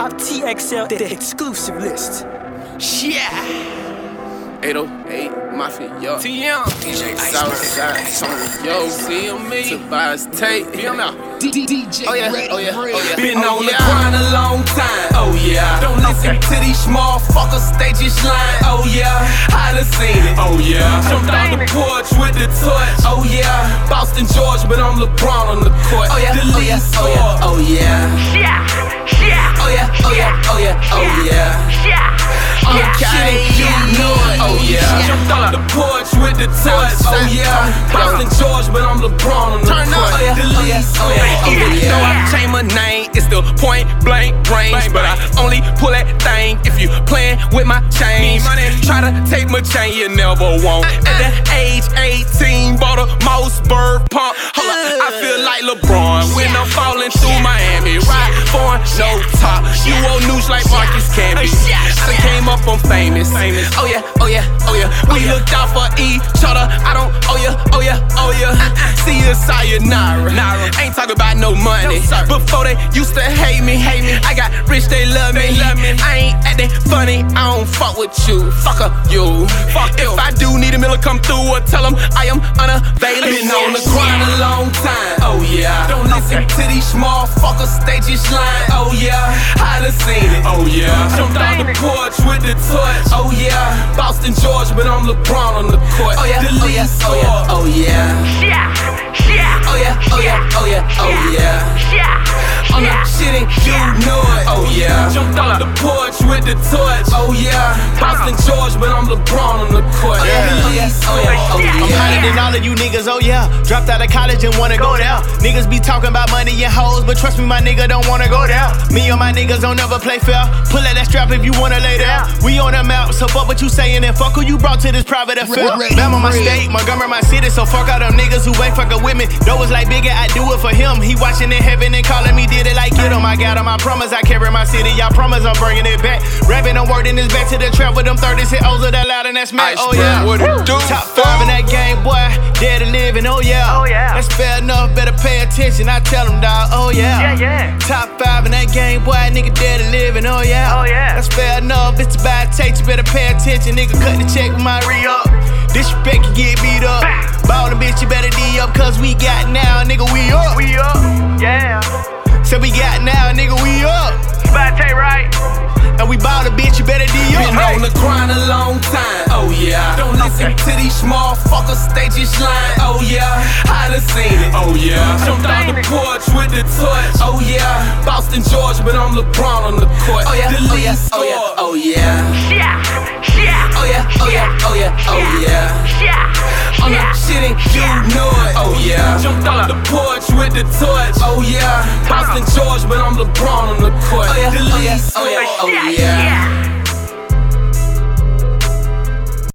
Top TXL, the exclusive list. Yeah. 808 Mafia, yo. TM. DJ Southside, Tony, yo. CME. Tobias Tate. DJ. Oh yeah, oh yeah, oh yeah. Been on the grind a long time. Oh yeah. Don't listen to these motherfuckers, they just lying. Oh yeah. I done seen it. Oh yeah. Jumped on the porch with the torch. Oh yeah. Boston, George, but I'm LeBron on the court. Oh yeah, oh yeah, oh yeah, oh yeah. Yeah, yeah. Oh yeah, oh yeah, oh yeah, oh yeah. Yeah. Okay, you know it. Oh yeah. Jumped off the porch with the torch. Oh yeah. Boston, George, but I'm LeBron on the court. Oh yeah, oh yeah, oh yeah, oh yeah. Though I change my name, it's still point blank range, but I only pull that thing if you playing with my chain. Try to take my chain, you never won't. At the age 18, bought a Mossberg pump. Hold up, I feel like LeBron when I'm falling through Miami. Ride foreign, no top. You old news like Marcus Camby. I came up on famous. Oh yeah, oh yeah, oh yeah. We looked out for each other. I don't owe ya, oh yeah, oh yeah. See you, sayonara. Ain't talking about no money. Before they used to hate me. I got rich, they love me. I ain't acting funny. I don't fuck with you. Fuck you. If I do need a Miller, come through or tell them I am unavailable. Been on the grind a long time. Oh yeah. Don't listen to these motherfuckers, they just lying. Oh yeah. I done seen it. Oh yeah. Jumped on the porch with the torch. Oh yeah. Boston, George, but I'm LeBron on the court. Oh yeah. Oh yeah. Oh yeah. Oh yeah. Yeah, yeah. Oh yeah. Oh yeah. Oh yeah. Oh yeah. Yeah. I'm not shitting, you know it. Oh yeah. Jumped off the porch with the torch. Oh yeah. Boston, George, but I'm LeBron on the court. Oh yeah. Oh yeah. Oh yeah. Oh yeah. I'm hotter than all of you niggas, oh yeah. Dropped out of college and wanna go there. Niggas be talking about money and hoes, but trust me, my nigga don't wanna go there. Me and my niggas don't never play fair. Pull out that strap if you wanna lay there. We on the map, so fuck what you saying and fuck who you brought to this private affair. Bama my state, Montgomery my city, so fuck all them niggas who ain't fucking with me. Though it's like bigger, I do it for him. He watching in heaven and calling me, did it like get him. I got him, I promise I carry my city. I promise I'm bringing it back. Rapping, I'm wording this back to the trap with them 30s hit O's of that loud and that's mad. Oh yeah. What it do? Top 5 in that game, boy. Dead to living, oh yeah. Oh yeah. That's fair enough, better pay attention. I tell them, dog, oh yeah. Yeah, yeah. Top 5 in that game, boy. Nigga dead to living, oh yeah. Oh yeah. That's fair enough, it's about take, you better pay attention. Nigga cut the check with my re-up. Disrespect can get beat up. Ballin' bitch, you better D up, cause we got now, nigga, we up. We up, yeah. So we got now, nigga, we up. About to right. And we bought a bitch, you better D up. Been on the grind a long time. Oh yeah. Don't listen to these motherfuckers, they just lying. Oh yeah. I done seen it. Oh yeah. Jumped on the porch with the torch. Oh yeah. Boston, George, but I'm LeBron on the court. Oh yeah. Oh yeah. Oh yeah. Oh yeah. Yeah, yeah. Oh yeah. Oh yeah. Oh yeah. Oh yeah. Yeah. I'm not shitting, you know it. Oh yeah. Jumped on the porch with the torch. Oh yeah. Boston, George, but I'm LeBron on the court. Oh yeah. Oh yeah. Oh yeah. Oh yeah.